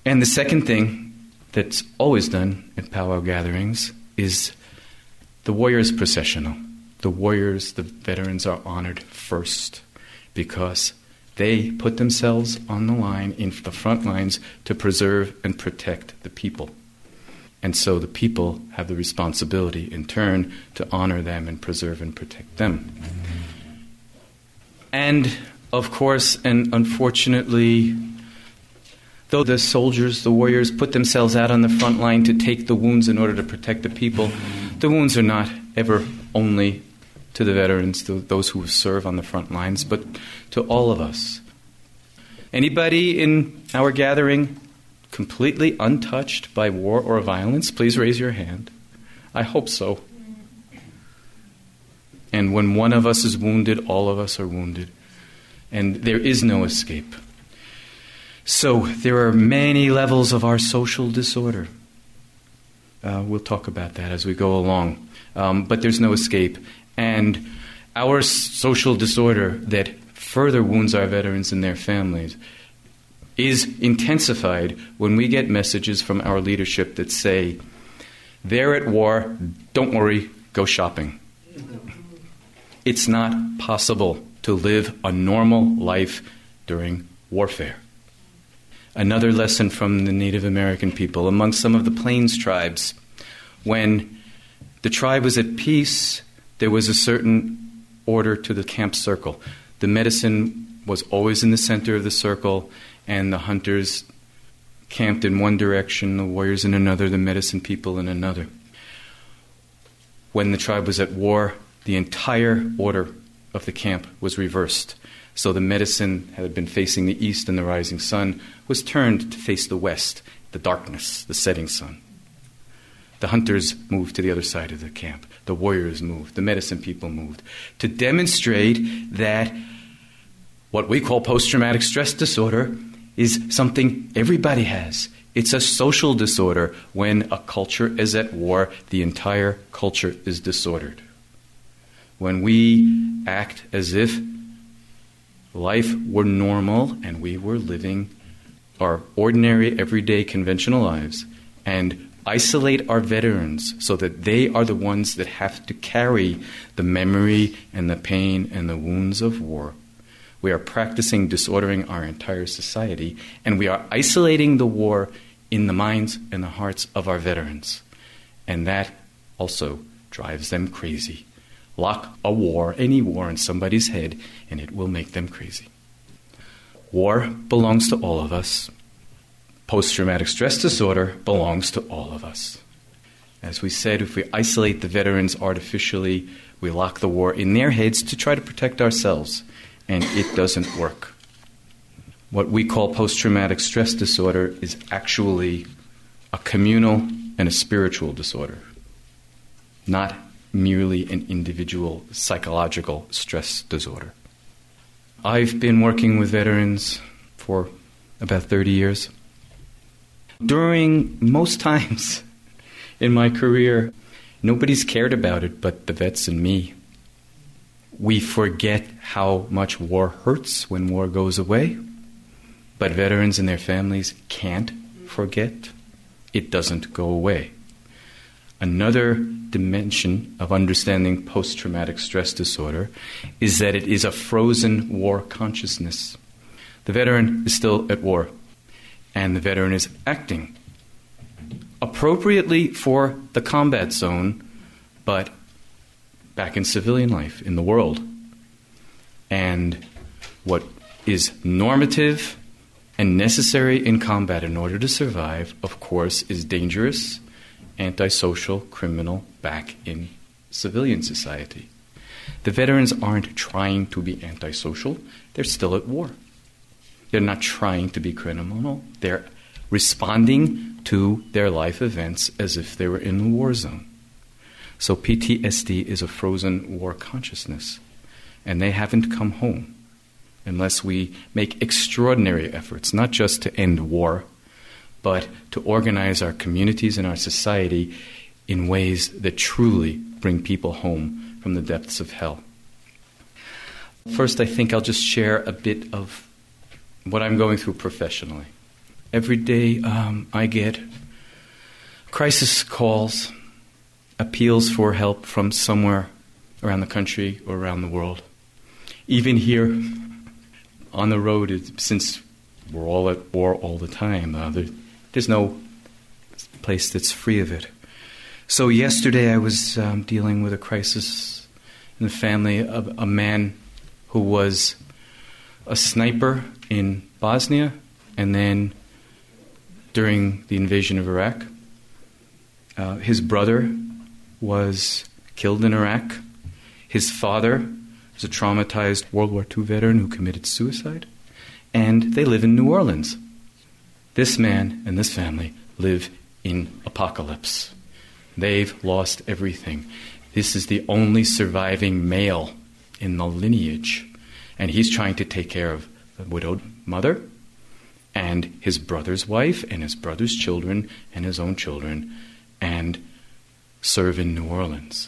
And the second thing that's always done at powwow gatherings is the warriors processional. The warriors, the veterans, are honored first because they put themselves on the line, in the front lines, to preserve and protect the people. And so the people have the responsibility, in turn, to honor them and preserve and protect them. And, of course, and unfortunately, though the soldiers, the warriors, put themselves out on the front line to take the wounds in order to protect the people, the wounds are not ever only to the veterans, to those who serve on the front lines, but to all of us. Anybody in our gathering completely untouched by war or violence, please raise your hand. I hope so. And when one of us is wounded, all of us are wounded. And there is no escape. So there are many levels of our social disorder. We'll talk about that as we go along. But there's no escape. And our social disorder that further wounds our veterans and their families is intensified when we get messages from our leadership that say, they're at war, don't worry, go shopping. It's not possible to live a normal life during warfare. Another lesson from the Native American people, among some of the Plains tribes, when the tribe was at peace, there was a certain order to the camp circle. The medicine was always in the center of the circle, and the hunters camped in one direction, the warriors in another, the medicine people in another. When the tribe was at war, the entire order of the camp was reversed. So the medicine had been facing the east and the rising sun was turned to face the west, the darkness, the setting sun. The hunters moved to the other side of the camp. The warriors moved. The medicine people moved. To demonstrate that what we call post-traumatic stress disorder is something everybody has. It's a social disorder. When a culture is at war, the entire culture is disordered. When we act as if life were normal and we were living our ordinary, everyday, conventional lives and isolate our veterans so that they are the ones that have to carry the memory and the pain and the wounds of war, we are practicing disordering our entire society, and we are isolating the war in the minds and the hearts of our veterans. And that also drives them crazy. Lock a war, any war, in somebody's head, and it will make them crazy. War belongs to all of us. Post-traumatic stress disorder belongs to all of us. As we said, if we isolate the veterans artificially, we lock the war in their heads to try to protect ourselves, and it doesn't work. What we call post-traumatic stress disorder is actually a communal and a spiritual disorder, not merely an individual psychological stress disorder. I've been working with veterans for about 30 years. During most times in my career, nobody's cared about it but the vets and me. We forget how much war hurts when war goes away, but veterans and their families can't forget. It doesn't go away. Another dimension of understanding post-traumatic stress disorder is that it is a frozen war consciousness. The veteran is still at war, and the veteran is acting appropriately for the combat zone, but back in civilian life, in the world. And what is normative and necessary in combat in order to survive, of course, is dangerous, antisocial, criminal back in civilian society. The veterans aren't trying to be antisocial. They're still at war. They're not trying to be criminal. They're responding to their life events as if they were in the war zone. So PTSD is a frozen war consciousness, and they haven't come home unless we make extraordinary efforts, not just to end war, but to organize our communities and our society in ways that truly bring people home from the depths of hell. First, I think I'll just share a bit of what I'm going through professionally. Every day I get crisis calls, appeals for help from somewhere around the country or around the world. Even here on the road, since we're all at war all the time, there's no place that's free of it. So yesterday I was dealing with a crisis in the family of a man who was a sniper in Bosnia, and then during the invasion of Iraq, his brother was killed in Iraq. His father was a traumatized World War II veteran who committed suicide, and they live in New Orleans. This man and this family live in apocalypse. They've lost everything. This is the only surviving male in the lineage, and he's trying to take care of the widowed mother and his brother's wife and his brother's children and his own children, and serve in New Orleans.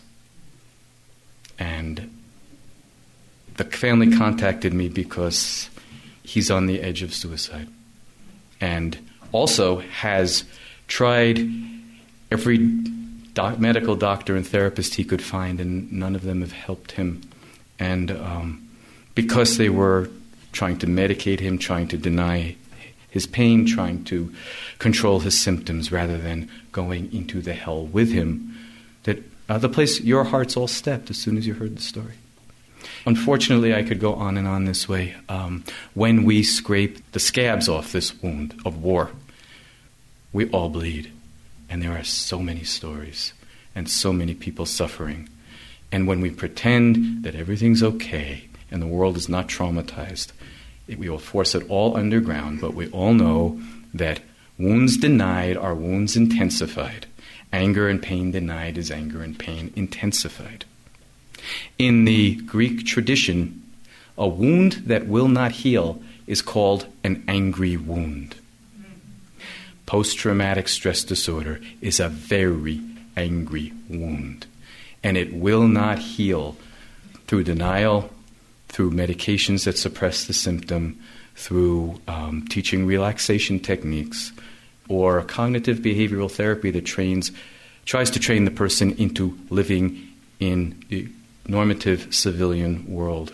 And the family contacted me because he's on the edge of suicide, and also has tried every medical doctor and therapist he could find, and none of them have helped him. And because they were trying to medicate him, trying to deny his pain, trying to control his symptoms rather than going into the hell with him, that the place your hearts all stepped as soon as you heard the story. Unfortunately, I could go on and on this way. When we scrape the scabs off this wound of war, we all bleed. And there are so many stories and so many people suffering. And when we pretend that everything's okay and the world is not traumatized, we will force it all underground, but we all know that wounds denied are wounds intensified. Anger and pain denied is anger and pain intensified. In the Greek tradition, a wound that will not heal is called an angry wound. Post-traumatic stress disorder is a very angry wound, and it will not heal through denial, through medications that suppress the symptom, through teaching relaxation techniques, or cognitive behavioral therapy that tries to train the person into living in the normative civilian world.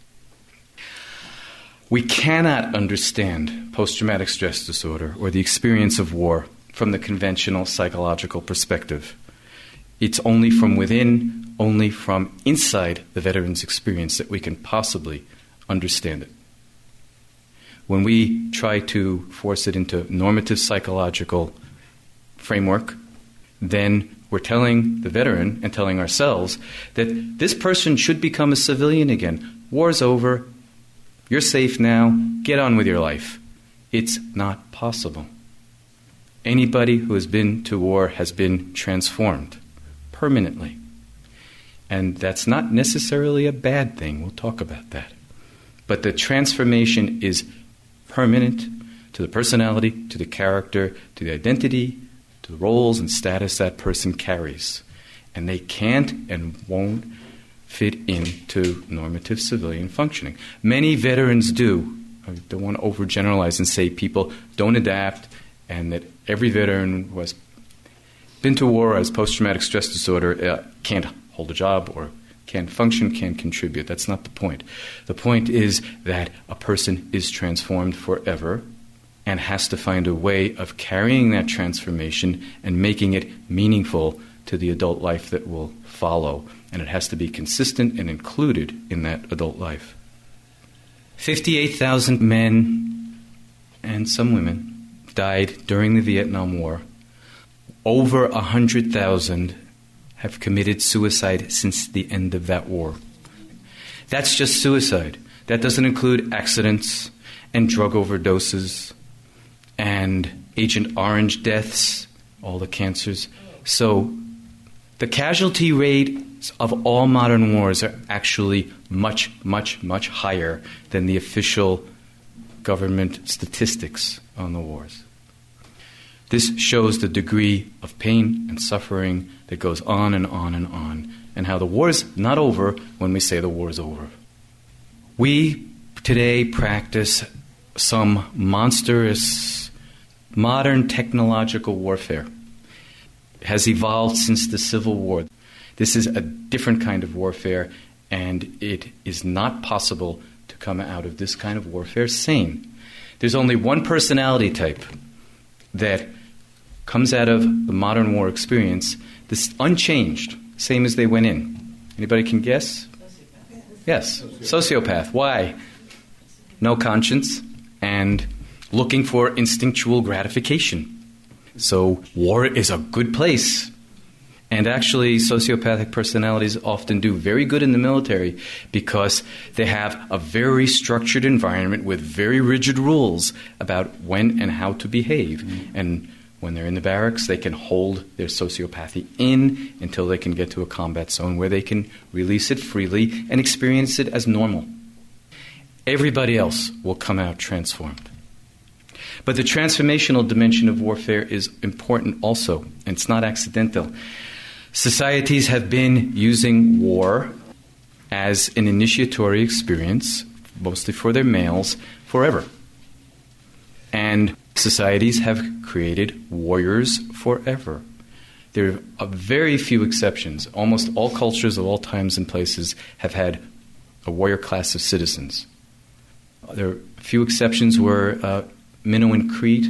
We cannot understand post-traumatic stress disorder or the experience of war from the conventional psychological perspective. It's only from within, only from inside the veteran's experience that we can possibly understand it. When we try to force it into normative psychological framework, then we're telling the veteran and telling ourselves that this person should become a civilian again. War's over. You're safe now. Get on with your life. It's not possible. Anybody who has been to war has been transformed permanently. And that's not necessarily a bad thing. We'll talk about that. But the transformation is permanent to the personality, to the character, to the identity, to the roles and status that person carries. And they can't and won't fit into normative civilian functioning. Many veterans do. I don't want to overgeneralize and say people don't adapt and that every veteran who has been to war as post-traumatic stress disorder can't hold a job or can't function, can't contribute. That's not the point. The point is that a person is transformed forever and has to find a way of carrying that transformation and making it meaningful to the adult life that will follow. And it has to be consistent and included in that adult life. 58,000 men and some women died during the Vietnam War. Over 100,000 have committed suicide since the end of that war. That's just suicide. That doesn't include accidents and drug overdoses and Agent Orange deaths, all the cancers. So the casualty rates of all modern wars are actually much, much, much higher than the official government statistics on the wars. This shows the degree of pain and suffering that goes on and on and on, and how the war's not over when we say the war's over. We today practice some monstrous Modern technological warfare has evolved since the Civil War. This is a different kind of warfare, and it is not possible to come out of this kind of warfare sane. There's only one personality type that comes out of the modern war experience, this unchanged, same as they went in. Anybody can guess? Yes, sociopath. Why? No conscience and looking for instinctual gratification. So war is a good place. And actually, sociopathic personalities often do very good in the military because they have a very structured environment with very rigid rules about when and how to behave. And when they're in the barracks, they can hold their sociopathy in until they can get to a combat zone where they can release it freely and experience it as normal. Everybody else will come out transformed. But the transformational dimension of warfare is important also, and it's not accidental. Societies have been using war as an initiatory experience, mostly for their males, forever. And societies have created warriors forever. There are very few exceptions. Almost all cultures of all times and places have had a warrior class of citizens. There are a few exceptions were Minoan Crete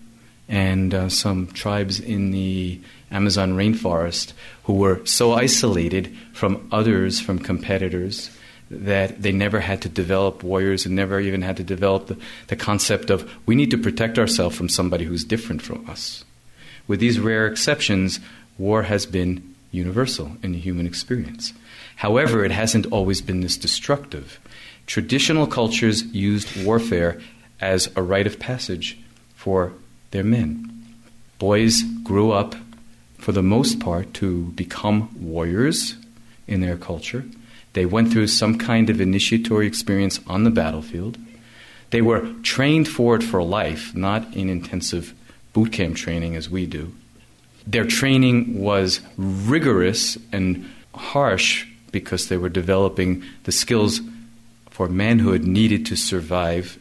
and some tribes in the Amazon rainforest who were so isolated from others, from competitors, that they never had to develop warriors and never even had to develop the concept of we need to protect ourselves from somebody who's different from us. With these rare exceptions, war has been universal in the human experience. However, it hasn't always been this destructive. Traditional cultures used warfare as a rite of passage for their men. Boys grew up, for the most part, to become warriors in their culture. They went through some kind of initiatory experience on the battlefield. They were trained for it for life, not in intensive boot camp training as we do. Their training was rigorous and harsh because they were developing the skills for manhood needed to survive.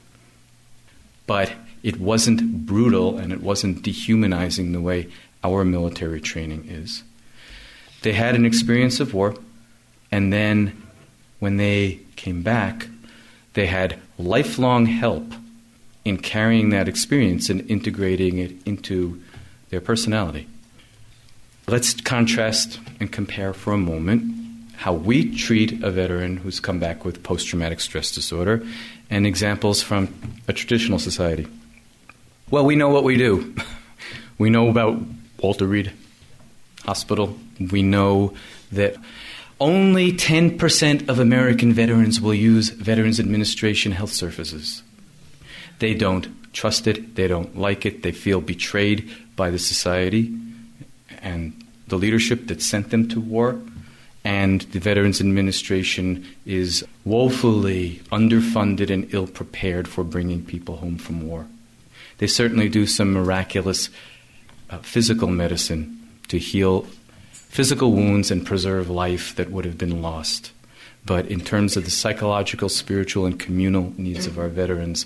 But it wasn't brutal and it wasn't dehumanizing the way our military training is. They had an experience of war, and then when they came back, they had lifelong help in carrying that experience and integrating it into their personality. Let's contrast and compare for a moment how we treat a veteran who's come back with post-traumatic stress disorder and examples from a traditional society. Well, we know what we do. We know about Walter Reed Hospital. We know that only 10% of American veterans will use Veterans Administration health services. They don't trust it. They don't like it. They feel betrayed by the society and the leadership that sent them to war. And the Veterans Administration is woefully underfunded and ill-prepared for bringing people home from war. They certainly do some miraculous physical medicine to heal physical wounds and preserve life that would have been lost. But in terms of the psychological, spiritual, and communal needs of our veterans,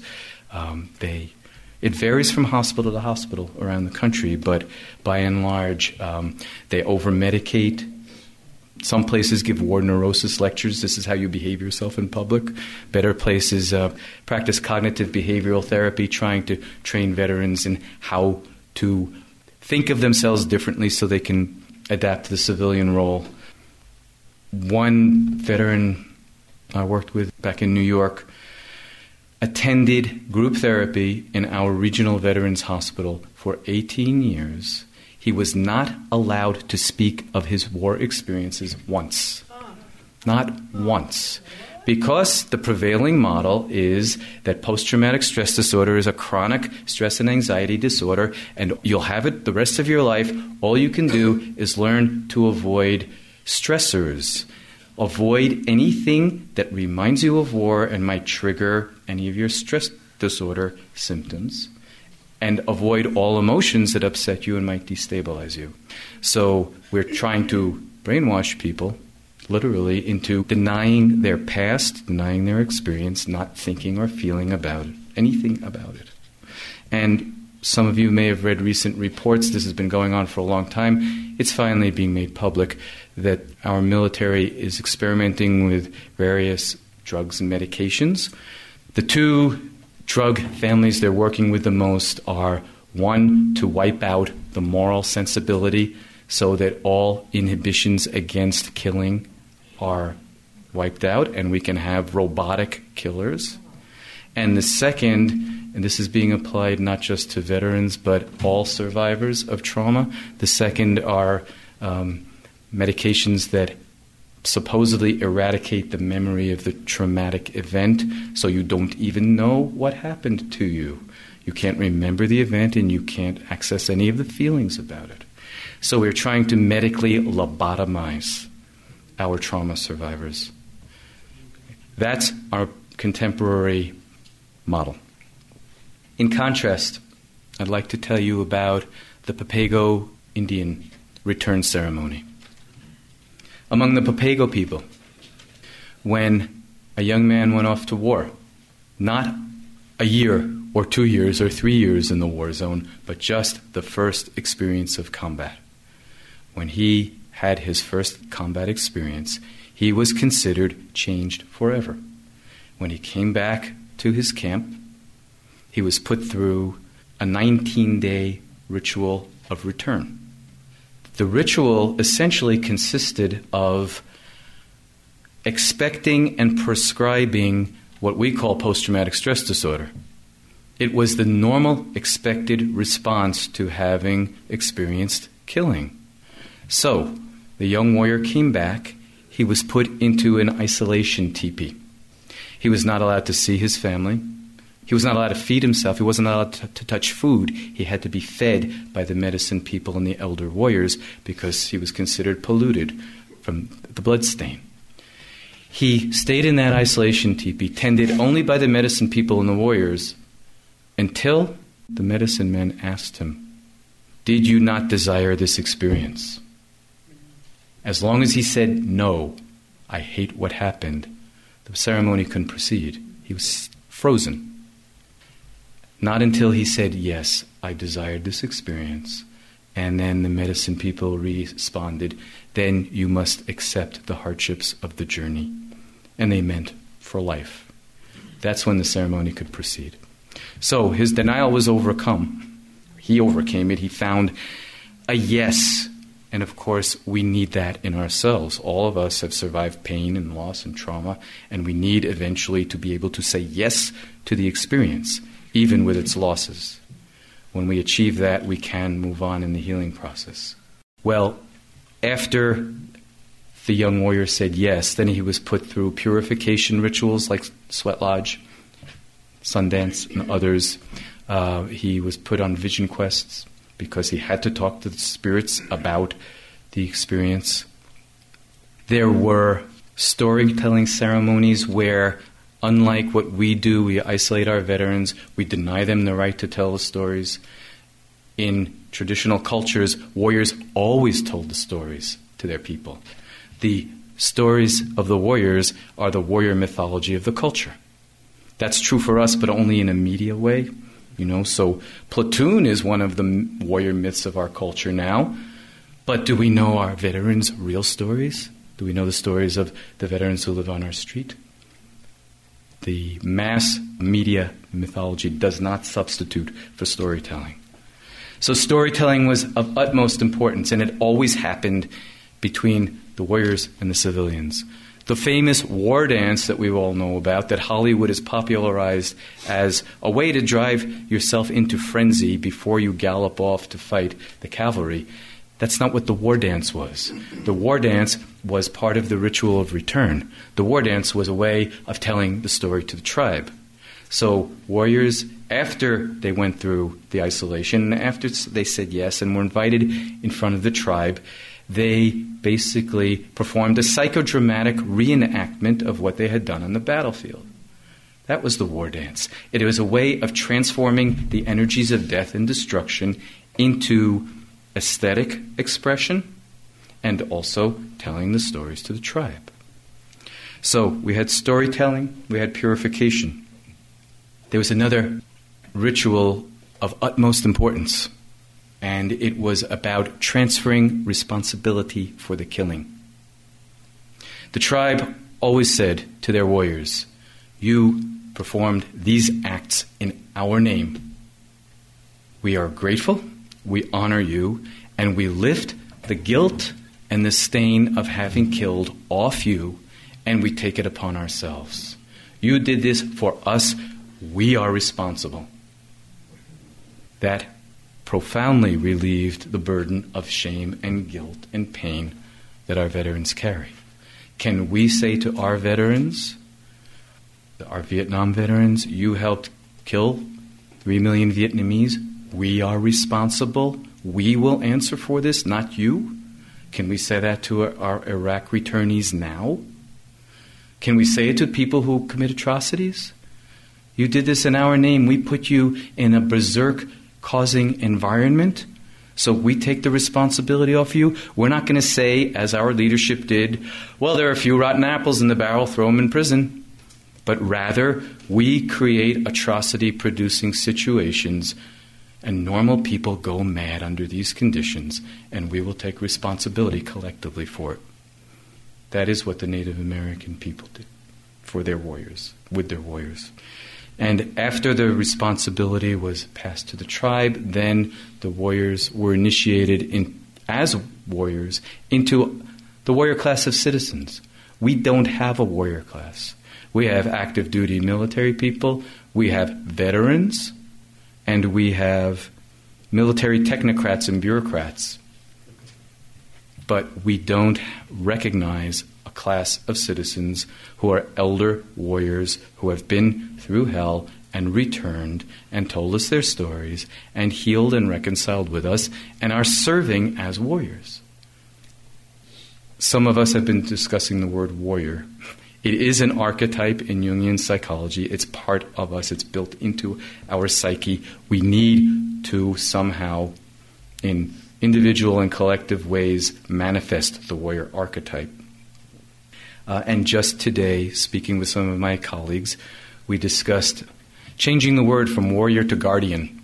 it varies from hospital to hospital around the country, but by and large, they over-medicate. Some places give war neurosis lectures. This is how you behave yourself in public. Better places practice cognitive behavioral therapy, trying to train veterans in how to think of themselves differently so they can adapt to the civilian role. One veteran I worked with back in New York attended group therapy in our regional veterans hospital for 18 years. He was not allowed to speak of his war experiences once. Not once. Because the prevailing model is that post-traumatic stress disorder is a chronic stress and anxiety disorder, and you'll have it the rest of your life. All you can do is learn to avoid stressors. Avoid anything that reminds you of war and might trigger any of your stress disorder symptoms. And avoid all emotions that upset you and might destabilize you. So we're trying to brainwash people, literally, into denying their past, denying their experience, not thinking or feeling about it, anything about it. And some of you may have read recent reports, this has been going on for a long time, it's finally being made public that our military is experimenting with various drugs and medications. The two drug families they're working with the most are, one, to wipe out the moral sensibility so that all inhibitions against killing are wiped out and we can have robotic killers. And the second, and this is being applied not just to veterans but all survivors of trauma, the second are medications that supposedly eradicate the memory of the traumatic event so you don't even know what happened to you. You can't remember the event and you can't access any of the feelings about it. So we're trying to medically lobotomize our trauma survivors. That's our contemporary model. In contrast, I'd like to tell you about the Papago Indian return ceremony. Among the Papago people, when a young man went off to war, not a year or 2 years or 3 years in the war zone, but just the first experience of combat. When he had his first combat experience, he was considered changed forever. When he came back to his camp, he was put through a 19-day ritual of return. The ritual essentially consisted of expecting and prescribing what we call post-traumatic stress disorder. It was the normal, expected response to having experienced killing. So, the young warrior came back. He was put into an isolation teepee. He was not allowed to see his family. He was not allowed to feed himself. He wasn't allowed to touch food. He had to be fed by the medicine people and the elder warriors because he was considered polluted from the blood stain. He stayed in that isolation teepee, tended only by the medicine people and the warriors, until the medicine men asked him, "Did you not desire this experience?" As long as he said, "No, I hate what happened," the ceremony couldn't proceed. He was frozen. Not until he said, "Yes, I desired this experience," and then the medicine people responded, "Then you must accept the hardships of the journey." And they meant for life. That's when the ceremony could proceed. So his denial was overcome. He overcame it. He found a yes. And of course, we need that in ourselves. All of us have survived pain and loss and trauma, and we need eventually to be able to say yes to the experience, even with its losses. When we achieve that, we can move on in the healing process. Well, after the young warrior said yes, then he was put through purification rituals like Sweat Lodge, Sundance, and others. He was put on vision quests because he had to talk to the spirits about the experience. There were storytelling ceremonies where, unlike what we do, we isolate our veterans, we deny them the right to tell the stories. In traditional cultures, warriors always told the stories to their people. The stories of the warriors are the warrior mythology of the culture. That's true for us, but only in a media way. So Platoon is one of the warrior myths of our culture now. But do we know our veterans' real stories? Do we know the stories of the veterans who live on our street? The mass media mythology does not substitute for storytelling. So storytelling was of utmost importance, and it always happened between the warriors and the civilians. The famous war dance that we all know about, that Hollywood has popularized as a way to drive yourself into frenzy before you gallop off to fight the cavalry, that's not what the war dance was. The war dance was part of the ritual of return. The war dance was a way of telling the story to the tribe. So warriors, after they went through the isolation, after they said yes and were invited in front of the tribe, they basically performed a psychodramatic reenactment of what they had done on the battlefield. That was the war dance. It was a way of transforming the energies of death and destruction into aesthetic expression and also telling the stories to the tribe. So we had storytelling, we had purification. There was another ritual of utmost importance, and it was about transferring responsibility for the killing. The tribe always said to their warriors, "You performed these acts in our name. We are grateful, we honor you, and we lift the guilt and the stain of having killed off you, and we take it upon ourselves. You did this for us, we are responsible." That profoundly relieved the burden of shame and guilt and pain that our veterans carry. Can we say to our veterans, our Vietnam veterans, "You helped kill 3 million Vietnamese. We are responsible. We will answer for this, not you"? Can we say that to our Iraq returnees now? Can we say it to people who commit atrocities? "You did this in our name. We put you in a berserk-causing environment, so we take the responsibility off you"? We're not going to say, as our leadership did, "Well, there are a few rotten apples in the barrel, throw them in prison." But rather, we create atrocity-producing situations, and normal people go mad under these conditions, and we will take responsibility collectively for it. That is what the Native American people did for their warriors, with their warriors. And after the responsibility was passed to the tribe, then the warriors were initiated as warriors into the warrior class of citizens. We don't have a warrior class. We have active duty military people, we have veterans, and we have military technocrats and bureaucrats. But we don't recognize a class of citizens who are elder warriors who have been through hell and returned and told us their stories and healed and reconciled with us and are serving as warriors. Some of us have been discussing the word warrior. It is an archetype in Jungian psychology. It's part of us. It's built into our psyche. We need to somehow, in individual and collective ways, manifest the warrior archetype. And just today, speaking with some of my colleagues, we discussed changing the word from warrior to guardian,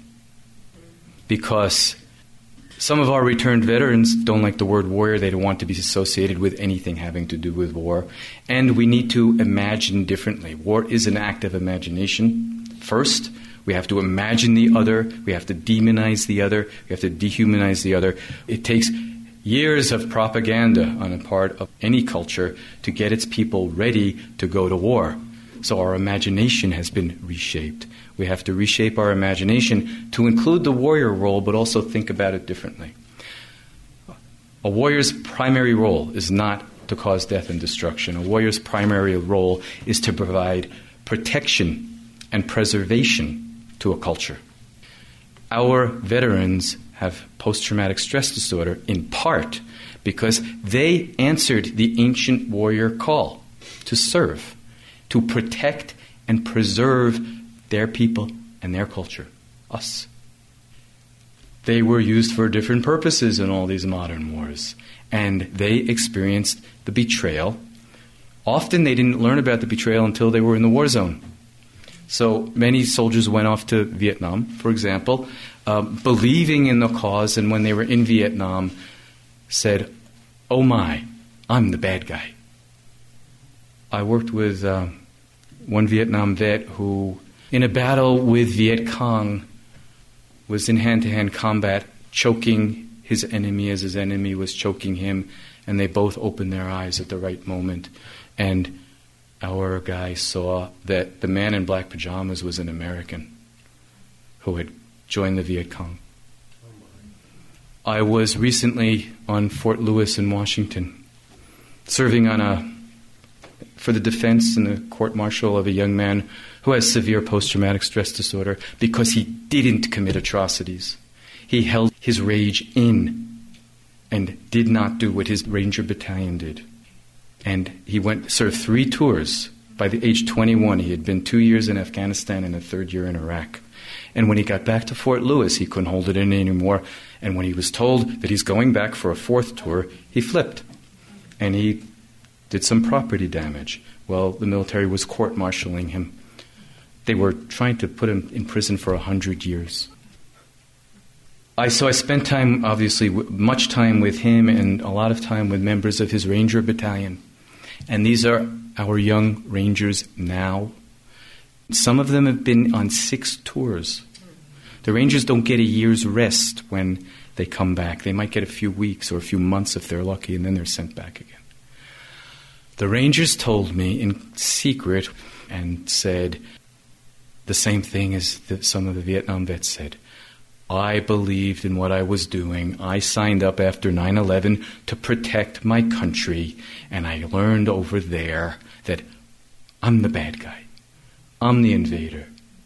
because some of our returned veterans don't like the word warrior. They don't want to be associated with anything having to do with war. And we need to imagine differently. War is an act of imagination. First, we have to imagine the other. We have to demonize the other. We have to dehumanize the other. It takes years of propaganda on the part of any culture to get its people ready to go to war. So our imagination has been reshaped. We have to reshape our imagination to include the warrior role, but also think about it differently. A warrior's primary role is not to cause death and destruction. A warrior's primary role is to provide protection and preservation to a culture. Our veterans have post-traumatic stress disorder in part because they answered the ancient warrior call to serve, to protect and preserve their people and their culture, us. They were used for different purposes in all these modern wars, and they experienced the betrayal. Often they didn't learn about the betrayal until they were in the war zone. So many soldiers went off to Vietnam, for example, believing in the cause, and when they were in Vietnam, said, "Oh my, I'm the bad guy." I worked with one Vietnam vet who, in a battle with Viet Cong, was in hand-to-hand combat, choking his enemy as his enemy was choking him, and they both opened their eyes at the right moment. And our guy saw that the man in black pajamas was an American who had joined the Viet Cong. I was recently on Fort Lewis in Washington, serving for the defense and the court-martial of a young man who has severe post-traumatic stress disorder because he didn't commit atrocities. He held his rage in and did not do what his Ranger Battalion did. And he served 3 tours. By the age 21, he had been 2 years in Afghanistan and a 3rd year in Iraq. And when he got back to Fort Lewis, he couldn't hold it in anymore. And when he was told that he's going back for a 4th tour, he flipped. And he did some property damage. Well, the military was court-martialing him. They were trying to put him in prison for 100 years. I spent time, obviously, much time with him and a lot of time with members of his Ranger Battalion. And these are our young Rangers now. Some of them have been on 6 tours. The Rangers don't get a year's rest when they come back. They might get a few weeks or a few months if they're lucky, and then they're sent back again. The Rangers told me in secret and said the same thing as some of the Vietnam vets said. I believed in what I was doing. I signed up after 9/11 to protect my country, and I learned over there that I'm the bad guy. I'm the invader.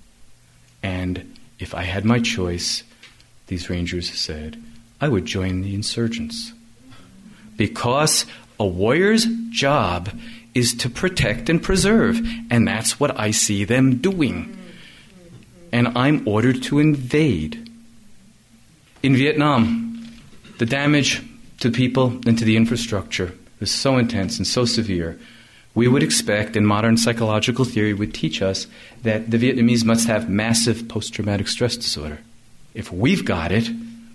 And if I had my choice, these Rangers said, I would join the insurgents. Because a warrior's job is to protect and preserve, and that's what I see them doing. And I'm ordered to invade. In Vietnam, the damage to people and to the infrastructure was so intense and so severe. We would expect, and modern psychological theory would teach us, that the Vietnamese must have massive post-traumatic stress disorder. If we've got it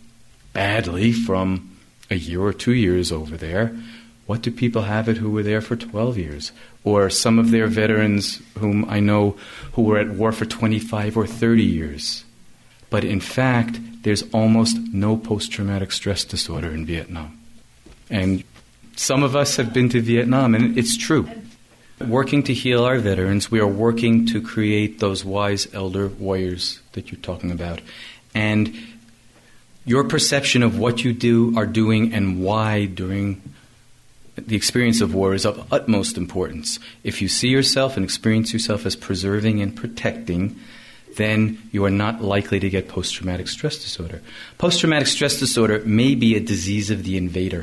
badly from a year or 2 years over there, what do people have it who were there for 12 years? Or some of their veterans whom I know who were at war for 25 or 30 years. But in fact, there's almost no post-traumatic stress disorder in Vietnam. And some of us have been to Vietnam, and it's true. Working to heal our veterans, we are working to create those wise elder warriors that you're talking about. And your perception of what you are doing and why during the experience of war is of utmost importance. If you see yourself and experience yourself as preserving and protecting, then you are not likely to get post-traumatic stress disorder. Post-traumatic stress disorder may be a disease of the invader.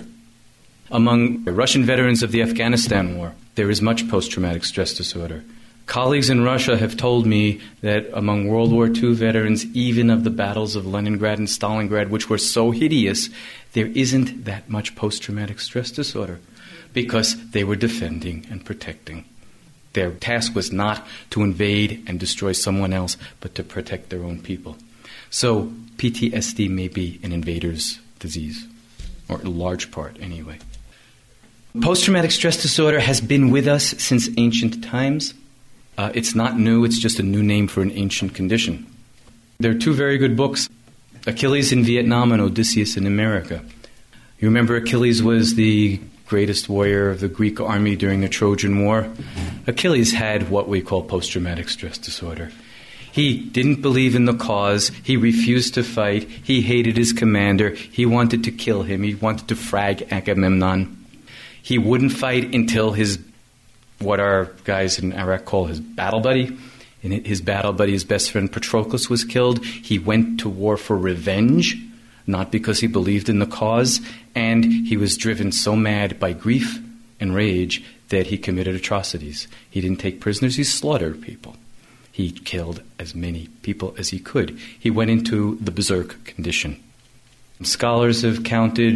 Among the Russian veterans of the Afghanistan war, there is much post-traumatic stress disorder. Colleagues in Russia have told me that among World War II veterans, even of the battles of Leningrad and Stalingrad, which were so hideous, there isn't that much post-traumatic stress disorder because they were defending and protecting. Their task was not to invade and destroy someone else, but to protect their own people. So PTSD may be an invader's disease, or in large part anyway. Post-traumatic stress disorder has been with us since ancient times. It's not new, it's just a new name for an ancient condition. There are 2 very good books, Achilles in Vietnam and Odysseus in America. You remember Achilles was the greatest warrior of the Greek army during the Trojan War. Achilles had what we call post-traumatic stress disorder. He didn't believe in the cause. He refused to fight. He hated his commander. He wanted to kill him. He wanted to frag Agamemnon. He wouldn't fight until what our guys in Iraq call his battle buddy. And his battle buddy, his best friend Patroclus, was killed. He went to war for revenge, not because he believed in the cause. And he was driven so mad by grief and rage that he committed atrocities. He didn't take prisoners. He slaughtered people. He killed as many people as he could. He went into the berserk condition. Scholars have counted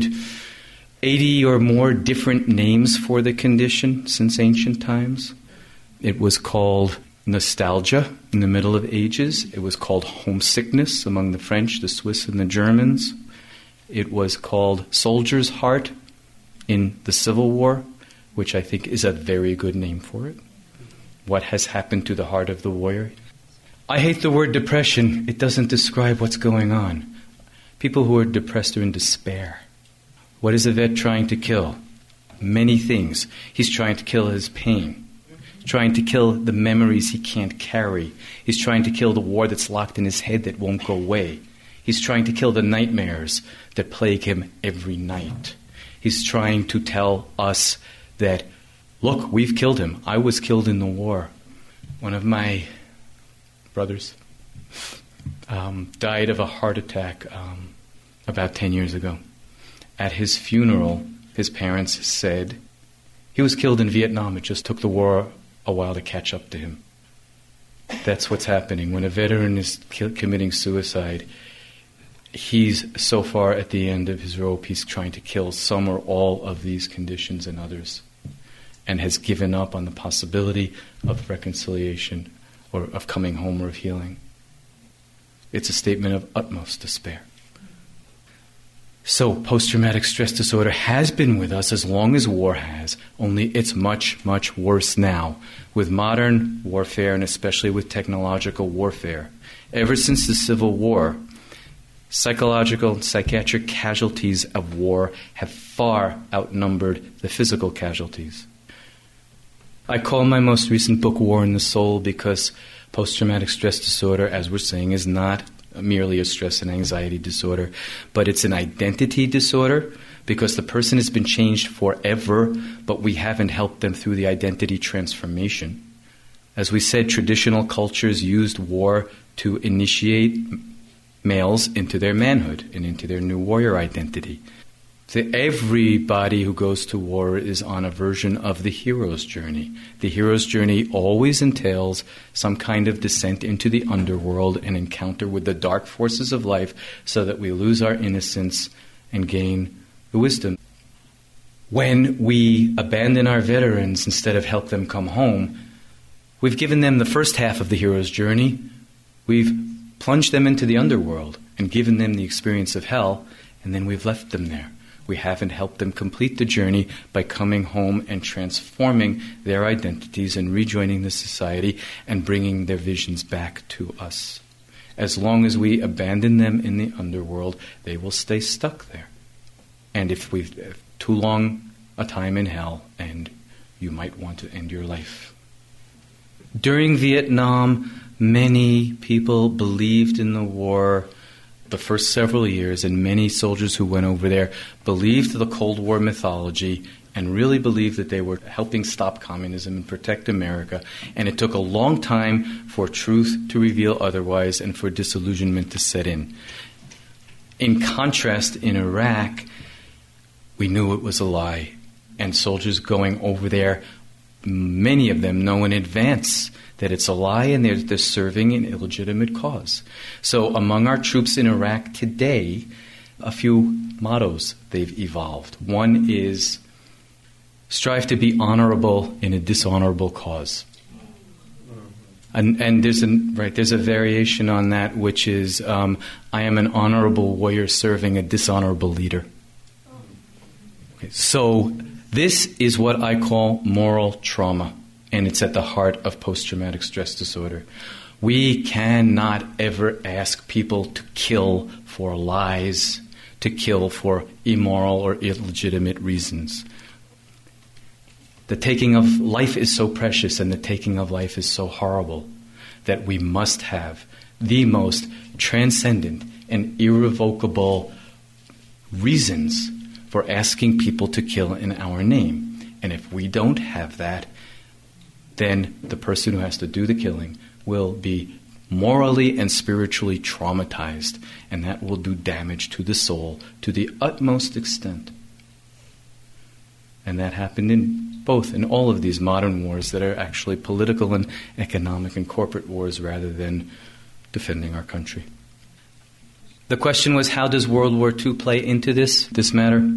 80 or more different names for the condition since ancient times. It was called nostalgia in the Middle Ages. It was called homesickness among the French, the Swiss, and the Germans. It was called soldier's heart in the Civil War, which I think is a very good name for it. What has happened to the heart of the warrior? I hate the word depression. It doesn't describe what's going on. People who are depressed are in despair. What is a vet trying to kill? Many things. He's trying to kill his pain. He's trying to kill the memories he can't carry. He's trying to kill the war that's locked in his head that won't go away. He's trying to kill the nightmares that plague him every night. He's trying to tell us that, look, we've killed him. I was killed in the war. One of my brothers died of a heart attack about 10 years ago. At his funeral, his parents said, he was killed in Vietnam. It just took the war a while to catch up to him. That's what's happening. When a veteran is committing suicide, he's so far at the end of his rope, he's trying to kill some or all of these conditions and others, and has given up on the possibility of reconciliation or of coming home or of healing. It's a statement of utmost despair. So post-traumatic stress disorder has been with us as long as war has, only it's much, much worse now with modern warfare and especially with technological warfare. Ever since the Civil War, psychological and psychiatric casualties of war have far outnumbered the physical casualties. I call my most recent book War in the Soul because post-traumatic stress disorder, as we're saying, is not merely a stress and anxiety disorder, but it's an identity disorder because the person has been changed forever, but we haven't helped them through the identity transformation. As we said, traditional cultures used war to initiate males into their manhood and into their new warrior identity. So everybody who goes to war is on a version of the hero's journey. The hero's journey always entails some kind of descent into the underworld and encounter with the dark forces of life so that we lose our innocence and gain the wisdom. When we abandon our veterans instead of help them come home, we've given them the first half of the hero's journey. We've plunged them into the underworld and given them the experience of hell, and then we've left them there. We haven't helped them complete the journey by coming home and transforming their identities and rejoining the society and bringing their visions back to us. As long as we abandon them in the underworld, they will stay stuck there. And if we've too long a time in hell, and you might want to end your life. During Vietnam, many people believed in the war the first several years, and many soldiers who went over there believed the Cold War mythology and really believed that they were helping stop communism and protect America. And it took a long time for truth to reveal otherwise and for disillusionment to set in. In contrast, in Iraq, we knew it was a lie. And soldiers going over there, many of them know in advance that it's a lie and they're serving an illegitimate cause. So among our troops in Iraq today, a few mottos they've evolved. One is, strive to be honorable in a dishonorable cause. And there's a variation on that, which is, I am an honorable warrior serving a dishonorable leader. Okay, so this is what I call moral trauma. And it's at the heart of post-traumatic stress disorder. We cannot ever ask people to kill for lies, to kill for immoral or illegitimate reasons. The taking of life is so precious and the taking of life is so horrible that we must have the most transcendent and irrevocable reasons for asking people to kill in our name. And if we don't have that, then the person who has to do the killing will be morally and spiritually traumatized, and that will do damage to the soul to the utmost extent. And that happened in all of these modern wars that are actually political and economic and corporate wars rather than defending our country. The question was, how does World War II play into this matter?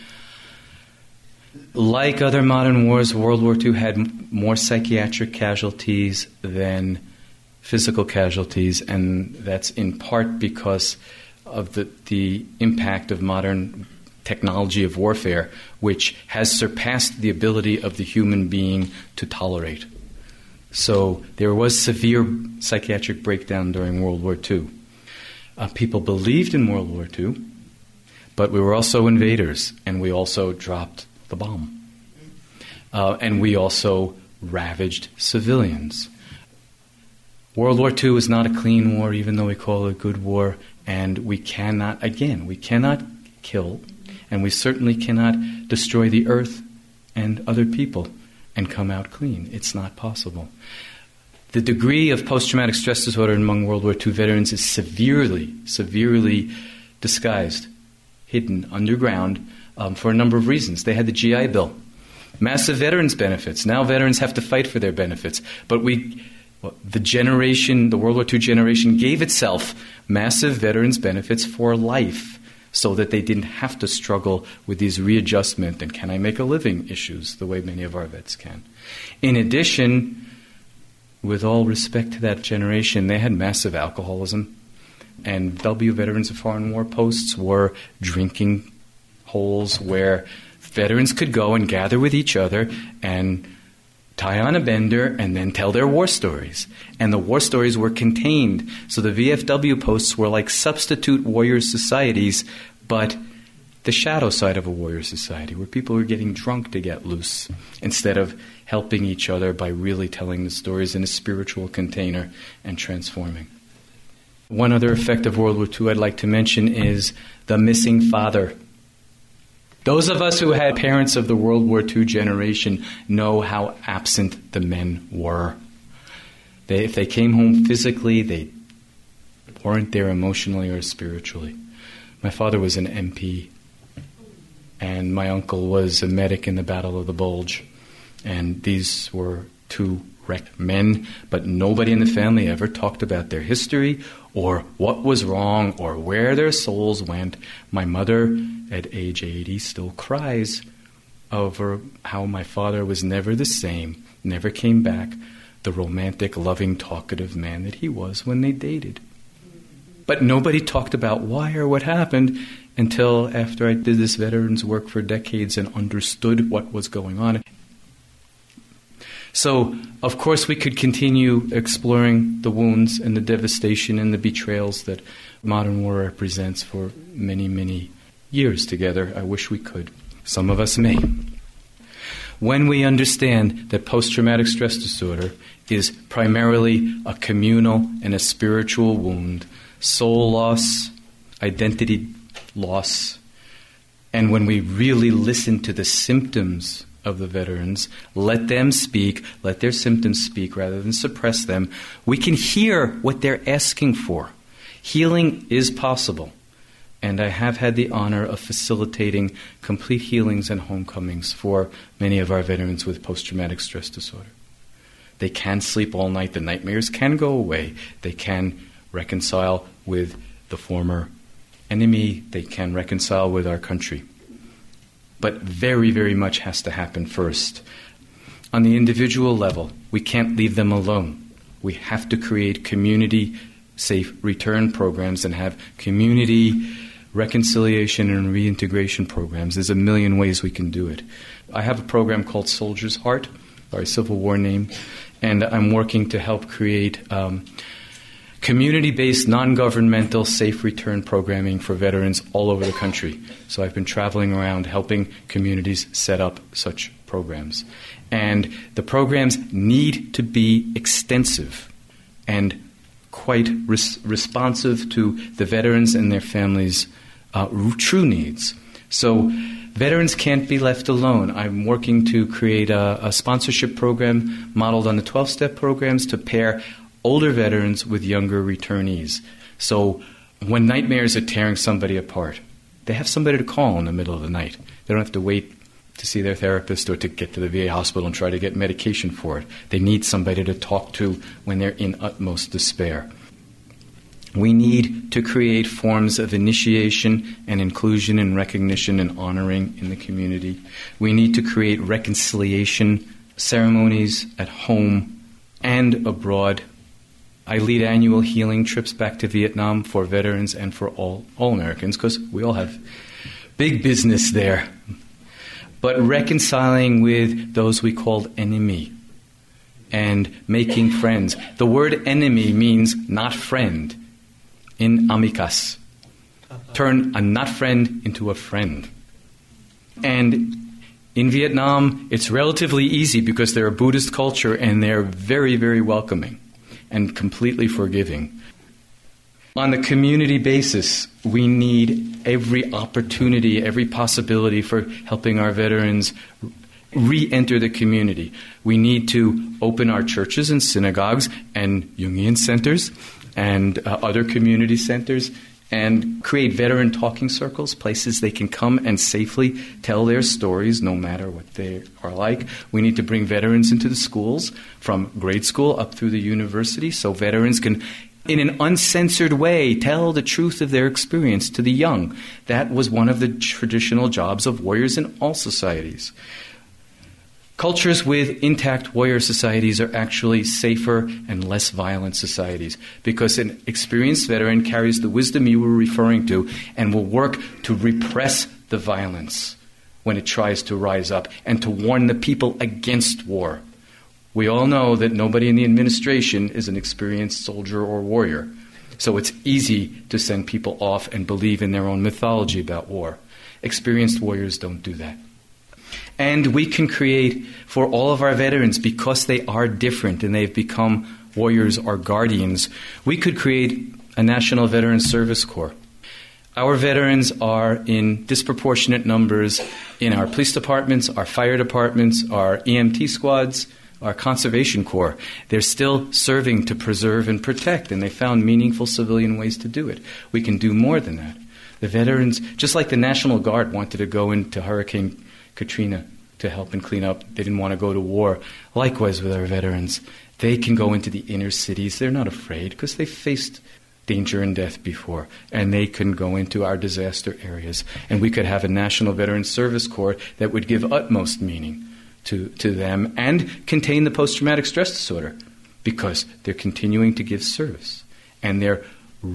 Like other modern wars, World War II had more psychiatric casualties than physical casualties, and that's in part because of the impact of modern technology of warfare, which has surpassed the ability of the human being to tolerate. So there was severe psychiatric breakdown during World War II. People believed in World War II, but we were also invaders, and we also dropped the bomb. And we also ravaged civilians. World War II is not a clean war, even though we call it a good war, and we cannot kill, and we certainly cannot destroy the earth and other people and come out clean. It's not possible. The degree of post-traumatic stress disorder among World War II veterans is severely, severely disguised, hidden underground, for a number of reasons. They had the GI Bill, massive veterans benefits. Now veterans have to fight for their benefits. But the World War II generation gave itself massive veterans benefits for life so that they didn't have to struggle with these readjustment and can I make a living issues the way many of our vets can. In addition, with all respect to that generation, they had massive alcoholism. And W Veterans of Foreign War posts were drinking holes where veterans could go and gather with each other and tie on a bender and then tell their war stories. And the war stories were contained. So the VFW posts were like substitute warrior societies, but the shadow side of a warrior society, where people were getting drunk to get loose instead of helping each other by really telling the stories in a spiritual container and transforming. One other effect of World War II I'd like to mention is the missing father. Those of us who had parents of the World War II generation know how absent the men were. If they came home physically, they weren't there emotionally or spiritually. My father was an MP, and my uncle was a medic in the Battle of the Bulge. And these were two wrecked men, but nobody in the family ever talked about their history or what was wrong or where their souls went. My mother, at age 80, still cries over how my father was never the same, never came back, the romantic, loving, talkative man that he was when they dated. But nobody talked about why or what happened until after I did this veterans work for decades and understood what was going on. So, of course, we could continue exploring the wounds and the devastation and the betrayals that modern war represents for many, many years together. I wish we could. Some of us may. When we understand that post-traumatic stress disorder is primarily a communal and a spiritual wound, soul loss, identity loss, and when we really listen to the symptoms of the veterans, let them speak, let their symptoms speak rather than suppress them, we can hear what they're asking for. Healing is possible, and I have had the honor of facilitating complete healings and homecomings for many of our veterans with post-traumatic stress disorder. They can sleep all night, the nightmares can go away, they can reconcile with the former enemy, they can reconcile with our country. But very, very much has to happen first. On the individual level, we can't leave them alone. We have to create community-safe return programs and have community reconciliation and reintegration programs. There's a million ways we can do it. I have a program called Soldier's Heart, our Civil War name, and I'm working to help create community-based, non-governmental, safe return programming for veterans all over the country. So I've been traveling around helping communities set up such programs. And the programs need to be extensive and quite responsive to the veterans and their families' true needs. So veterans can't be left alone. I'm working to create a sponsorship program modeled on the 12-step programs to pair older veterans with younger returnees. So when nightmares are tearing somebody apart, they have somebody to call in the middle of the night. They don't have to wait to see their therapist or to get to the VA hospital and try to get medication for it. They need somebody to talk to when they're in utmost despair. We need to create forms of initiation and inclusion and recognition and honoring in the community. We need to create reconciliation ceremonies at home and abroad. I lead annual healing trips back to Vietnam for veterans and for all Americans, because we all have big business there. But reconciling with those we called enemy and making friends. The word enemy means not friend in Amicus. Turn a not friend into a friend. And in Vietnam, it's relatively easy because they're a Buddhist culture and they're very, very welcoming and completely forgiving. On the community basis, we need every opportunity, every possibility for helping our veterans re-enter the community. We need to open our churches and synagogues and Jungian centers and other community centers and create veteran talking circles, places they can come and safely tell their stories no matter what they are like. We need to bring veterans into the schools from grade school up through the university so veterans can, in an uncensored way, tell the truth of their experience to the young. That was one of the traditional jobs of warriors in all societies. Cultures with intact warrior societies are actually safer and less violent societies because an experienced veteran carries the wisdom you were referring to and will work to repress the violence when it tries to rise up and to warn the people against war. We all know that nobody in the administration is an experienced soldier or warrior, so it's easy to send people off and believe in their own mythology about war. Experienced warriors don't do that. And we can create for all of our veterans, because they are different and they've become warriors or guardians, we could create a National Veteran Service Corps. Our veterans are in disproportionate numbers in our police departments, our fire departments, our EMT squads, our conservation corps. They're still serving to preserve and protect, and they found meaningful civilian ways to do it. We can do more than that. The veterans, just like the National Guard wanted to go into Hurricane Katrina to help and clean up, they didn't want to go to war. Likewise with our veterans, they can go into the inner cities. They're not afraid because they faced danger and death before, and they can go into our disaster areas. And we could have a National Veteran Service Corps that would give utmost meaning to them and contain the post-traumatic stress disorder because they're continuing to give service and they're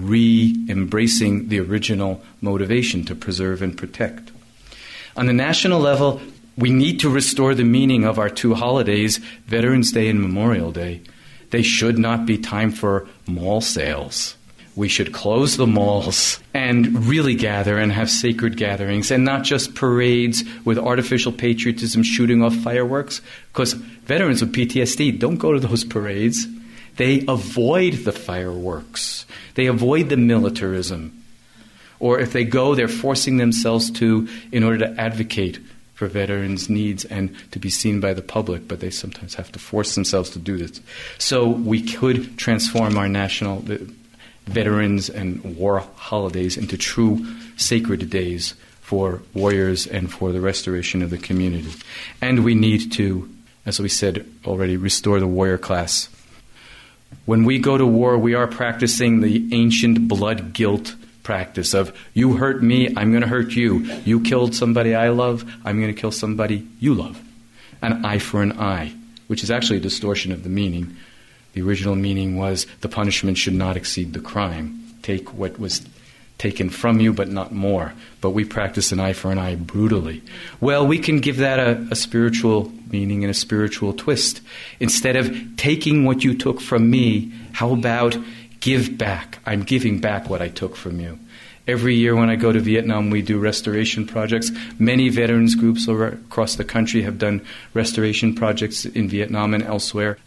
re-embracing the original motivation to preserve and protect. On the national level, we need to restore the meaning of our two holidays, Veterans Day and Memorial Day. They should not be time for mall sales. We should close the malls and really gather and have sacred gatherings and not just parades with artificial patriotism shooting off fireworks, because veterans with PTSD don't go to those parades. They avoid the fireworks. They avoid the militarism. Or if they go, they're forcing themselves to in order to advocate for veterans' needs and to be seen by the public, but they sometimes have to force themselves to do this. So we could transform our national veterans and war holidays into true sacred days for warriors and for the restoration of the community. And we need to, as we said already, restore the warrior class. When we go to war, we are practicing the ancient blood guilt practice of, you hurt me, I'm going to hurt you. You killed somebody I love, I'm going to kill somebody you love. An eye for an eye, which is actually a distortion of the meaning. The original meaning was the punishment should not exceed the crime. Take what was taken from you, but not more. But we practice an eye for an eye brutally. Well, we can give that a spiritual meaning and a spiritual twist. Instead of taking what you took from me, how about give back? I'm giving back what I took from you. Every year when I go to Vietnam, we do restoration projects. Many veterans groups across the country have done restoration projects in Vietnam and elsewhere.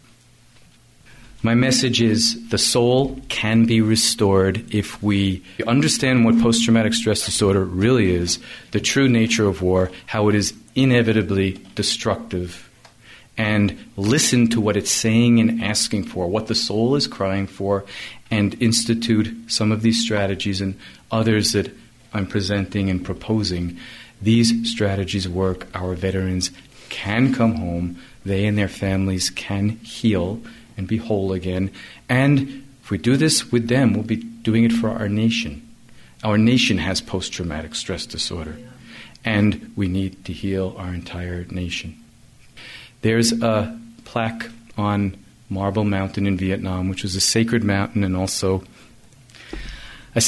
My message is the soul can be restored if we understand what post-traumatic stress disorder really is, the true nature of war, how it is inevitably destructive, and listen to what it's saying and asking for, what the soul is crying for, and institute some of these strategies and others that I'm presenting and proposing. These strategies work. Our veterans can come home. They and their families can heal and be whole again. And if we do this with them, we'll be doing it for our nation. Our nation has post-traumatic stress disorder, and we need to heal our entire nation. There's a plaque on Marble Mountain in Vietnam, which was a sacred mountain and also a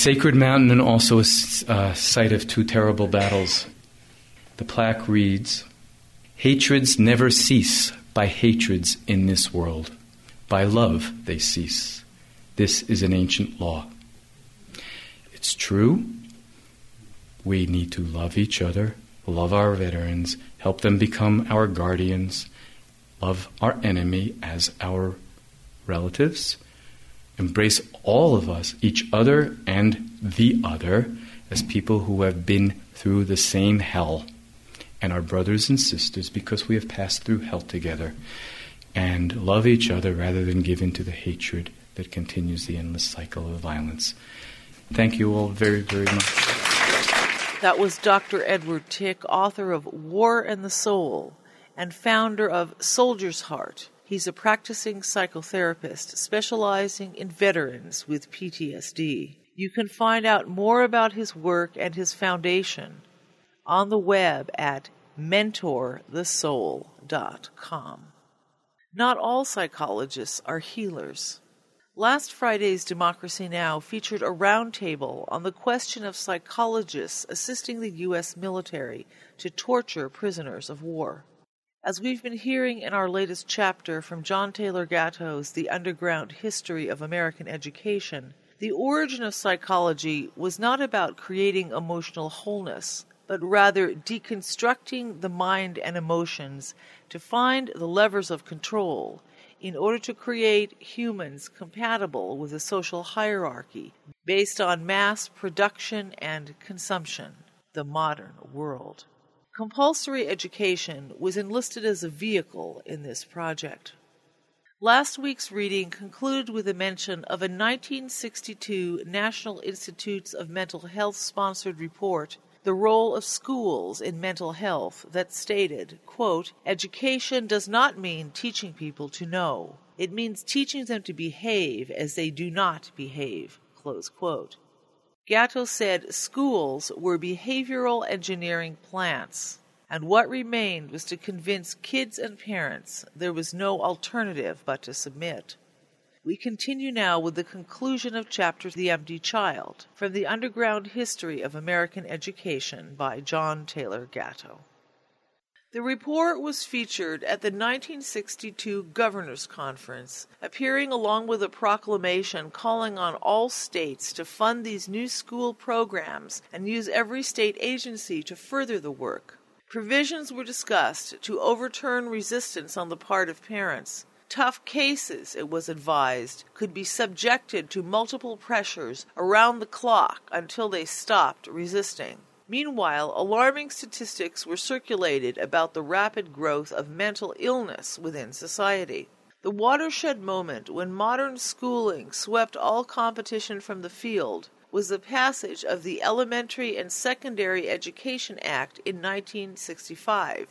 site of two terrible battles. The plaque reads, "Hatreds never cease by hatreds in this world. By love they cease. This is an ancient law." It's true. We need to love each other, love our veterans, help them become our guardians, love our enemy as our relatives, embrace all of us, each other and the other, as people who have been through the same hell, and our brothers and sisters because we have passed through hell together. And love each other rather than give in to the hatred that continues the endless cycle of violence. Thank you all very, very much. That was Dr. Edward Tick, author of War and the Soul and founder of Soldier's Heart. He's a practicing psychotherapist specializing in veterans with PTSD. You can find out more about his work and his foundation on the web at mentorthesoul.com. psychologynow.com. Not all psychologists are healers. Last Friday's Democracy Now! Featured a roundtable on the question of psychologists assisting the U.S. military to torture prisoners of war. As we've been hearing in our latest chapter from John Taylor Gatto's The Underground History of American Education, the origin of psychology was not about creating emotional wholeness, but rather deconstructing the mind and emotions to find the levers of control in order to create humans compatible with a social hierarchy based on mass production and consumption, the modern world. Compulsory education was enlisted as a vehicle in this project. Last week's reading concluded with a mention of a 1962 National Institutes of Mental Health sponsored report, The Role of Schools in Mental Health, that stated, quote, "Education does not mean teaching people to know. It means teaching them to behave as they do not behave," close quote. Gatto said schools were behavioral engineering plants, and what remained was to convince kids and parents there was no alternative but to submit. We continue now with the conclusion of chapter The Empty Child, from The Underground History of American Education by John Taylor Gatto. The report was featured at the 1962 Governors' Conference, appearing along with a proclamation calling on all states to fund these new school programs and use every state agency to further the work. Provisions were discussed to overturn resistance on the part of parents. Tough cases, it was advised, could be subjected to multiple pressures around the clock until they stopped resisting. Meanwhile, alarming statistics were circulated about the rapid growth of mental illness within society. The watershed moment when modern schooling swept all competition from the field was the passage of the Elementary and Secondary Education Act in 1965,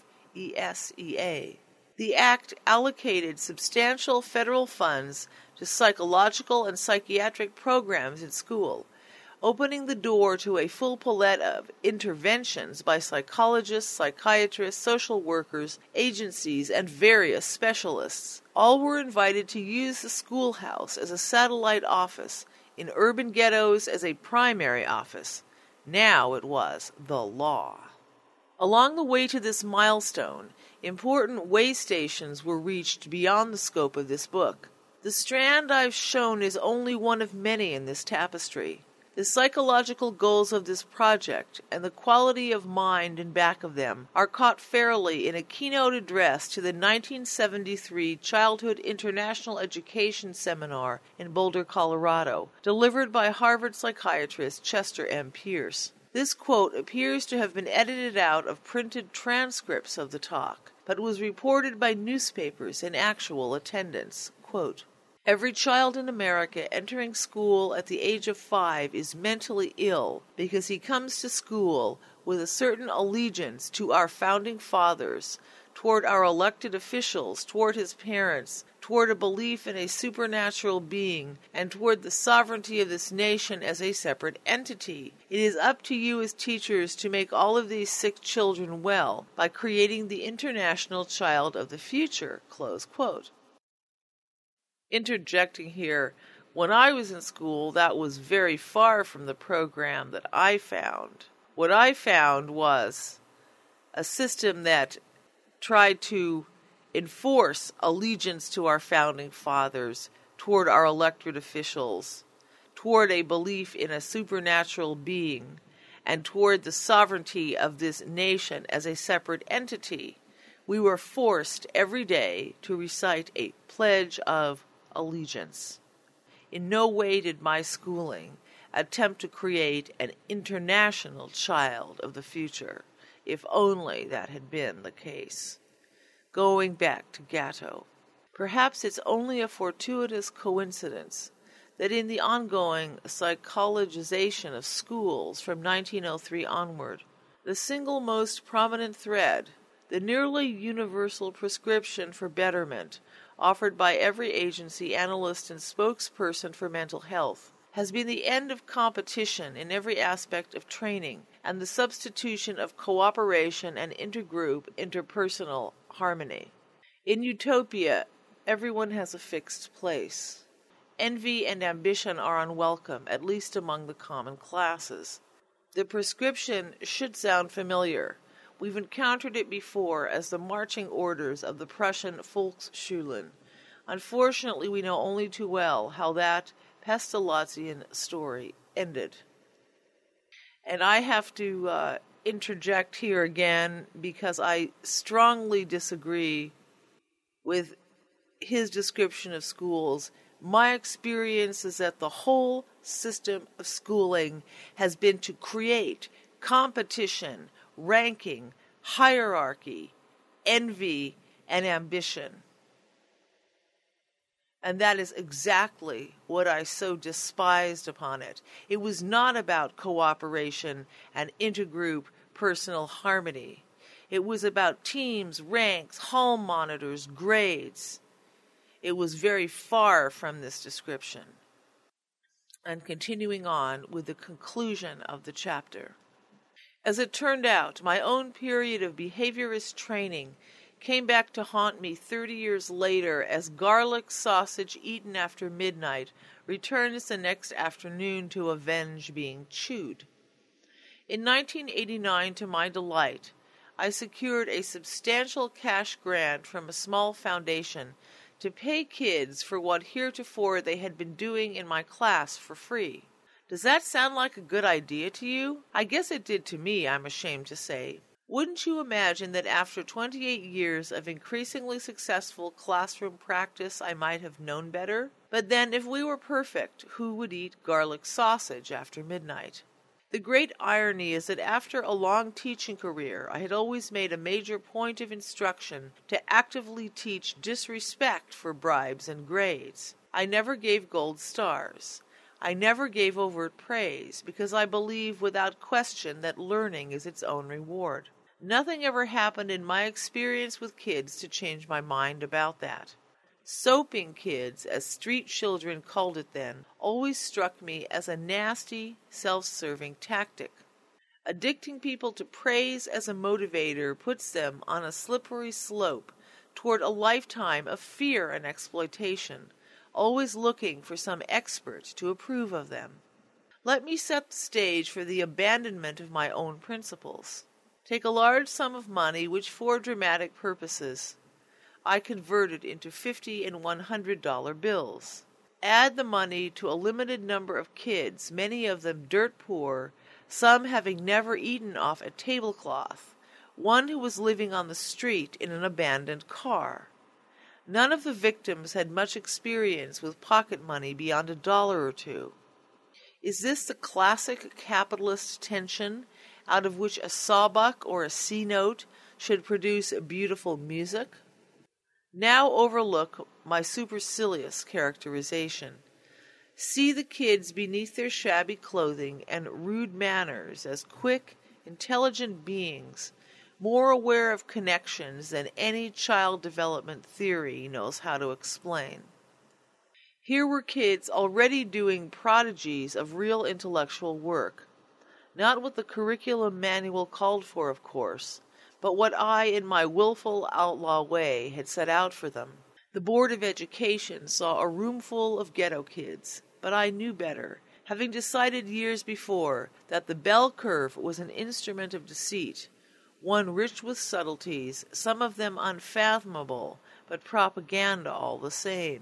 ESEA. The Act allocated substantial federal funds to psychological and psychiatric programs in school, opening the door to a full palette of interventions by psychologists, psychiatrists, social workers, agencies, and various specialists. All were invited to use the schoolhouse as a satellite office, in urban ghettos as a primary office. Now it was the law. Along the way to this milestone, important way stations were reached beyond the scope of this book. The strand I've shown is only one of many in this tapestry. The psychological goals of this project and the quality of mind in back of them are caught fairly in a keynote address to the 1973 Childhood International Education Seminar in Boulder, Colorado, delivered by Harvard psychiatrist Chester M. Pierce. This quote appears to have been edited out of printed transcripts of the talk, but was reported by newspapers in actual attendance. Quote, "Every child in America entering school at the age of 5 is mentally ill because he comes to school with a certain allegiance to our founding fathers, toward our elected officials, toward his parents, toward a belief in a supernatural being, and toward the sovereignty of this nation as a separate entity. It is up to you as teachers to make all of these sick children well by creating the international child of the future." Close quote. Interjecting here, when I was in school, that was very far from the program that I found. What I found was a system that tried to enforce allegiance to our founding fathers, toward our elected officials, toward a belief in a supernatural being, and toward the sovereignty of this nation as a separate entity. We were forced every day to recite a pledge of allegiance. In no way did my schooling attempt to create an international child of the future, if only that had been the case. Going back to Gatto, perhaps it's only a fortuitous coincidence that in the ongoing psychologization of schools from 1903 onward, the single most prominent thread, the nearly universal prescription for betterment offered by every agency, analyst, and spokesperson for mental health, has been the end of competition in every aspect of training and the substitution of cooperation and intergroup, interpersonal harmony. In utopia, everyone has a fixed place. Envy and ambition are unwelcome, at least among the common classes. The prescription should sound familiar. We've encountered it before as the marching orders of the Prussian Volksschulen. Unfortunately, we know only too well how that Pestalozzian story ended. And I have to interject here again because I strongly disagree with his description of schools. My experience is that the whole system of schooling has been to create competition, ranking, hierarchy, envy, and ambition. And that is exactly what I so despised upon it. It was not about cooperation and intergroup personal harmony. It was about teams, ranks, hall monitors, grades. It was very far from this description. And continuing on with the conclusion of the chapter. As it turned out, my own period of behaviorist training came back to haunt me 30 years later as garlic sausage eaten after midnight returns the next afternoon to avenge being chewed. In 1989, to my delight, I secured a substantial cash grant from a small foundation to pay kids for what heretofore they had been doing in my class for free. Does that sound like a good idea to you? I guess it did to me, I'm ashamed to say. Wouldn't you imagine that after 28 years of increasingly successful classroom practice I might have known better? But then, if we were perfect, who would eat garlic sausage after midnight? The great irony is that after a long teaching career, I had always made a major point of instruction to actively teach disrespect for bribes and grades. I never gave gold stars. I never gave overt praise, because I believe without question that learning is its own reward. Nothing ever happened in my experience with kids to change my mind about that. Soaping kids, as street children called it then, always struck me as a nasty, self-serving tactic. Addicting people to praise as a motivator puts them on a slippery slope toward a lifetime of fear and exploitation, always looking for some expert to approve of them. Let me set the stage for the abandonment of my own principles. Take a large sum of money which, for dramatic purposes, I converted into $50 and $100 bills. Add the money to a limited number of kids, many of them dirt poor, some having never eaten off a tablecloth, one who was living on the street in an abandoned car. None of the victims had much experience with pocket money beyond $1 or $2. Is this the classic capitalist tension out of which a sawbuck or a C-note should produce beautiful music? Now overlook my supercilious characterization. See the kids beneath their shabby clothing and rude manners as quick, intelligent beings, more aware of connections than any child development theory knows how to explain. Here were kids already doing prodigies of real intellectual work, not what the curriculum manual called for, of course, but what I, in my willful outlaw way, had set out for them. The Board of Education saw a roomful of ghetto kids, but I knew better, having decided years before that the bell curve was an instrument of deceit, one rich with subtleties, some of them unfathomable, but propaganda all the same.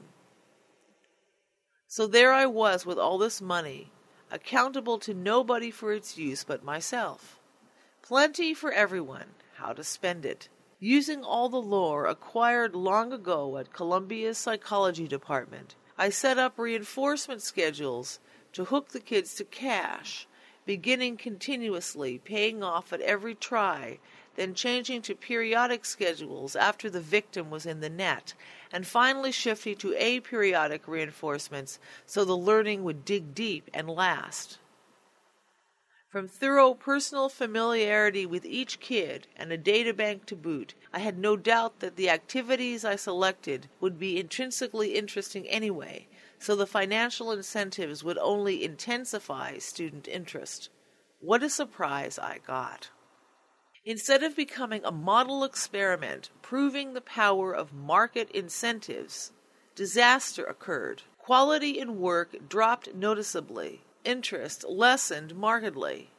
So there I was with all this money, accountable to nobody for its use but myself. Plenty for everyone, how to spend it. Using all the lore acquired long ago at Columbia's psychology department, I set up reinforcement schedules to hook the kids to cash, beginning continuously, paying off at every try, then changing to periodic schedules after the victim was in the net, and finally shifting to aperiodic reinforcements so the learning would dig deep and last. From thorough personal familiarity with each kid and a databank to boot, I had no doubt that the activities I selected would be intrinsically interesting anyway, so the financial incentives would only intensify student interest. What a surprise I got. Instead of becoming a model experiment proving the power of market incentives, disaster occurred. Quality in work dropped noticeably. Interest lessened markedly.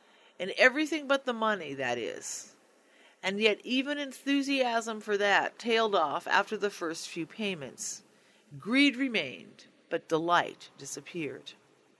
In everything but the money, that is. And yet even enthusiasm for that tailed off after the first few payments. Greed remained, but delight disappeared.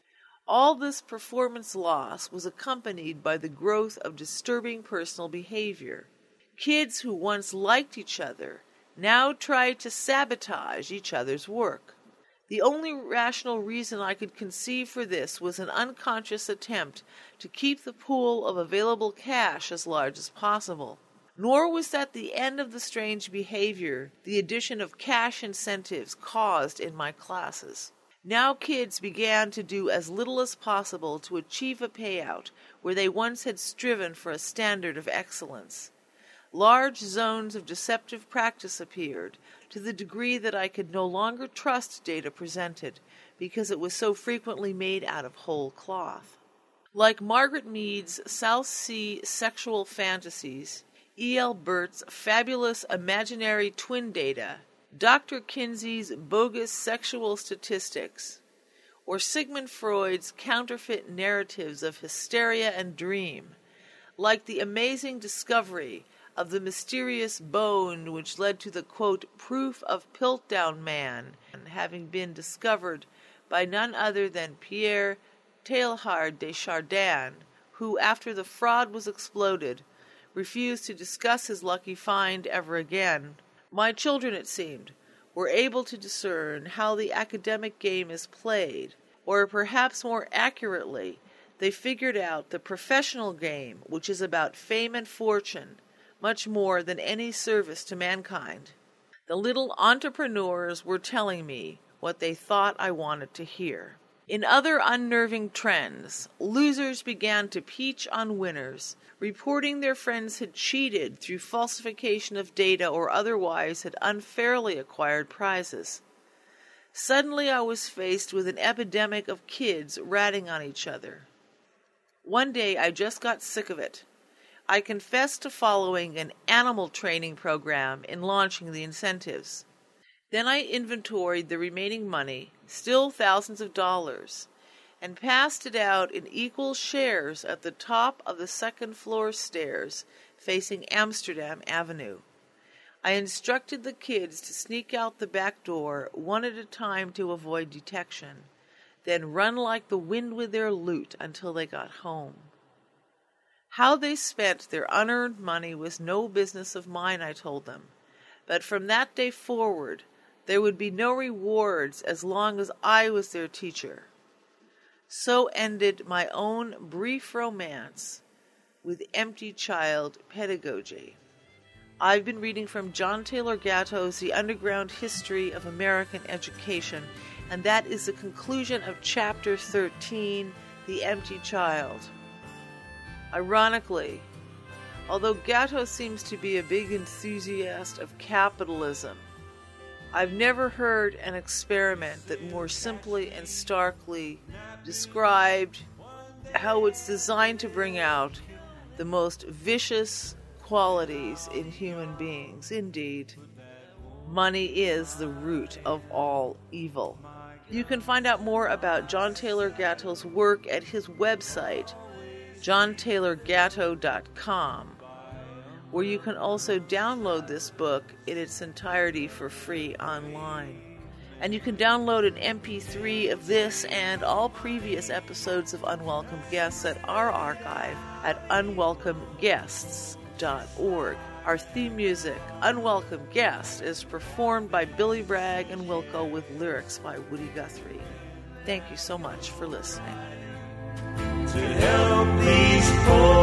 All this performance loss was accompanied by the growth of disturbing personal behavior. Kids who once liked each other now tried to sabotage each other's work. The only rational reason I could conceive for this was an unconscious attempt to keep the pool of available cash as large as possible. Nor was that the end of the strange behavior the addition of cash incentives caused in my classes. Now kids began to do as little as possible to achieve a payout where they once had striven for a standard of excellence. Large zones of deceptive practice appeared, to the degree that I could no longer trust data presented, because it was so frequently made out of whole cloth. Like Margaret Mead's South Sea Sexual Fantasies, E.L. Burt's fabulous imaginary twin data, Dr. Kinsey's bogus sexual statistics, or Sigmund Freud's counterfeit narratives of hysteria and dream, like the amazing discovery of the mysterious bone which led to the, quote, proof of Piltdown Man having been discovered by none other than Pierre Teilhard de Chardin, who, after the fraud was exploded, refused to discuss his lucky find ever again. My children, it seemed, were able to discern how the academic game is played, or perhaps more accurately, they figured out the professional game, which is about fame and fortune, much more than any service to mankind. The little entrepreneurs were telling me what they thought I wanted to hear. In other unnerving trends, losers began to peach on winners, reporting their friends had cheated through falsification of data or otherwise had unfairly acquired prizes. Suddenly I was faced with an epidemic of kids ratting on each other. One day I just got sick of it. I confessed to following an animal training program in launching the incentives. Then I inventoried the remaining money, still thousands of dollars, and passed it out in equal shares at the top of the second-floor stairs facing Amsterdam Avenue. I instructed the kids to sneak out the back door one at a time to avoid detection, then run like the wind with their loot until they got home. How they spent their unearned money was no business of mine, I told them, but from that day forward there would be no rewards as long as I was their teacher. So ended my own brief romance with empty child pedagogy. I've been reading from John Taylor Gatto's The Underground History of American Education, and that is the conclusion of Chapter 13, The Empty Child. Ironically, although Gatto seems to be a big enthusiast of capitalism, I've never heard an experiment that more simply and starkly described how it's designed to bring out the most vicious qualities in human beings. Indeed, money is the root of all evil. You can find out more about John Taylor Gatto's work at his website, johntaylorgatto.com, where you can also download this book in its entirety for free online. And you can download an MP3 of this and all previous episodes of Unwelcome Guests at our archive at unwelcomeguests.org. Our theme music, Unwelcome Guest, is performed by Billy Bragg and Wilco with lyrics by Woody Guthrie. Thank you so much for listening. To help these poor